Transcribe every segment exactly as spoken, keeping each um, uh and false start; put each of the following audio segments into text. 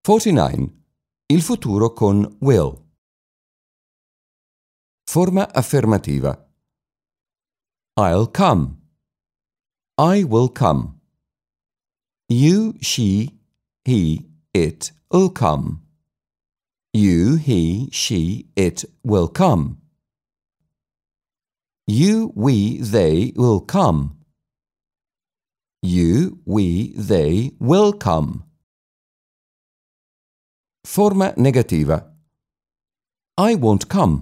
quarantanove. Il futuro con will. Forma affermativa. I'll come. I will come. You, she, he, it will come. You, he, she, it will come. You, we, they will come. You, we, they will come. Forma negativa. I won't come.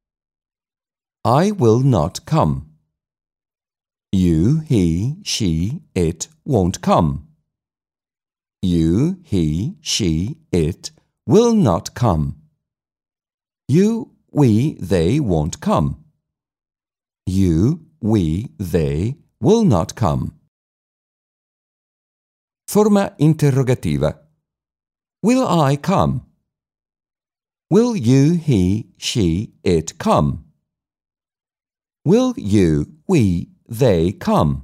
I will not come. You, he, she, it won't come. You, he, she, it will not come. You, we, they won't come. You, we, they will not come. Forma interrogativa. Will I come? Will you, he, she, it come? Will you, we, they come?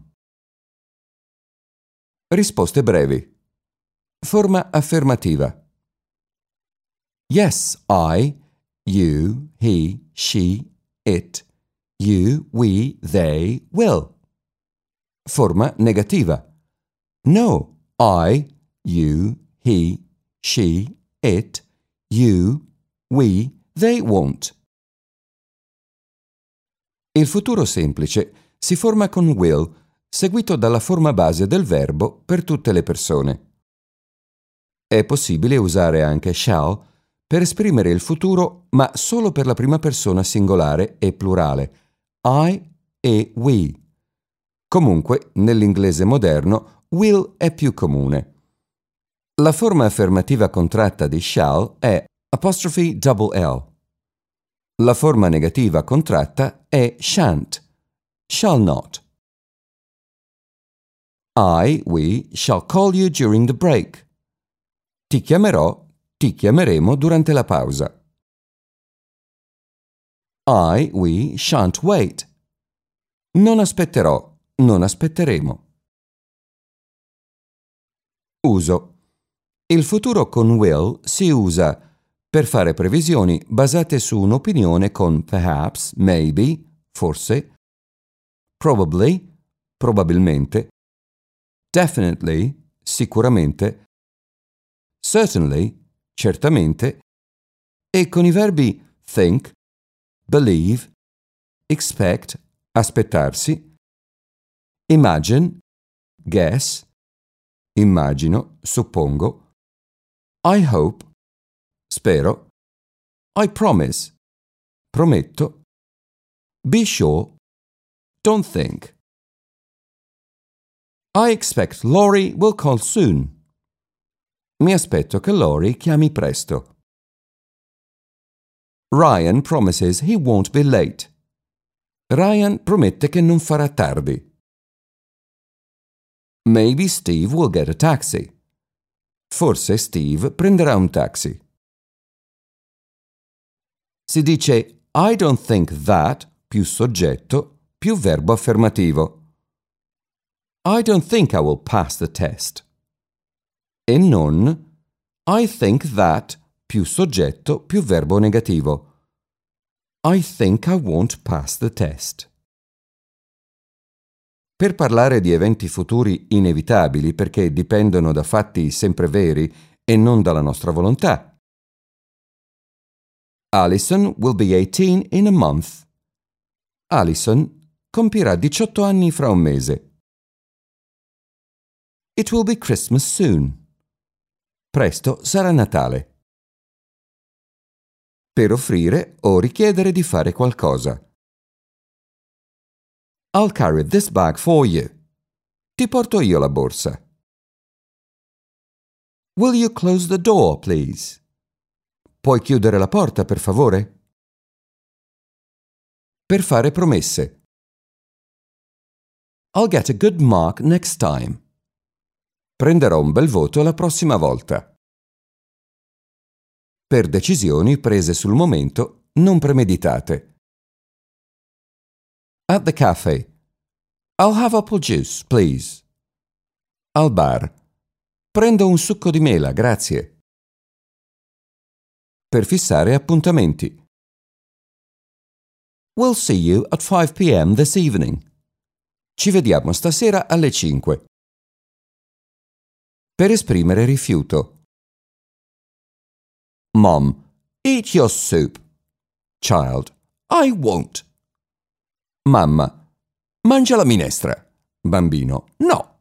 Risposte brevi. Forma affermativa. Yes, I, you, he, she, it, you, we, they will. Forma negativa. No, I, you, he, she, it, you, we, they won't. Il futuro semplice si forma con will, seguito dalla forma base del verbo per tutte le persone. È possibile usare anche shall per esprimere il futuro, ma solo per la prima persona singolare e plurale, I e we. Comunque, nell'inglese moderno, will è più comune. La forma affermativa contratta di shall è apostrophe double L. La forma negativa contratta è shan't, shall not. I, we, shall call you during the break. Ti chiamerò, ti chiameremo durante la pausa. I, we, shan't wait. Non aspetterò, non aspetteremo. Uso. Il futuro con will si usa per fare previsioni basate su un'opinione con perhaps, maybe, forse, probably, probabilmente, definitely, sicuramente, certainly, certamente, e con i verbi think, believe, expect, aspettarsi, imagine, guess, immagino, suppongo, I hope, spero, I promise, prometto, be sure, don't think. I expect Laurie will call soon. Mi aspetto che Laurie chiami presto. Ryan promises he won't be late. Ryan promette che non farà tardi. Maybe Steve will get a taxi. Forse Steve prenderà un taxi. Si dice I don't think that più soggetto più verbo affermativo. I don't think I will pass the test. E non I think that più soggetto più verbo negativo. I think I won't pass the test. Per parlare di eventi futuri inevitabili perché dipendono da fatti sempre veri e non dalla nostra volontà. Alison will be eighteen in a month. Alison compirà diciotto anni fra un mese. It will be Christmas soon. Presto sarà Natale. Per offrire o richiedere di fare qualcosa. I'll carry this bag for you. Ti porto io la borsa. Will you close the door, please? Puoi chiudere la porta, per favore? Per fare promesse. I'll get a good mark next time. Prenderò un bel voto la prossima volta. Per decisioni prese sul momento, non premeditate. At the cafe. I'll have apple juice, please. Al bar. Prendo un succo di mela, grazie. per fissare appuntamenti. We'll see you at five p m this evening. Ci vediamo stasera alle cinque. Per esprimere rifiuto. Mom, eat your soup. Child, I won't. Mamma, mangia la minestra. Bambino, no.